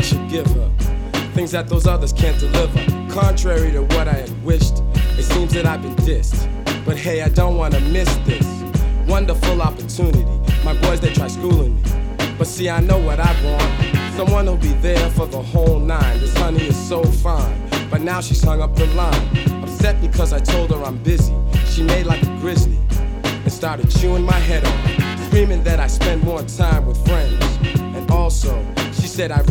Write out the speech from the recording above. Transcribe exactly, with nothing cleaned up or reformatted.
should give her things that those others can't deliver. Contrary to what I had wished, it seems that I've been dissed. But hey, I don't wanna miss this wonderful opportunity. My boys, they try schooling me, but see, I know what I want. Someone who'll be there for the whole nine. This honey is so fine, but now she's hung up the line. Upset because I told her I'm busy. She made like a grizzly and started chewing my head off, screaming that I spend more time with friends. And also, she said I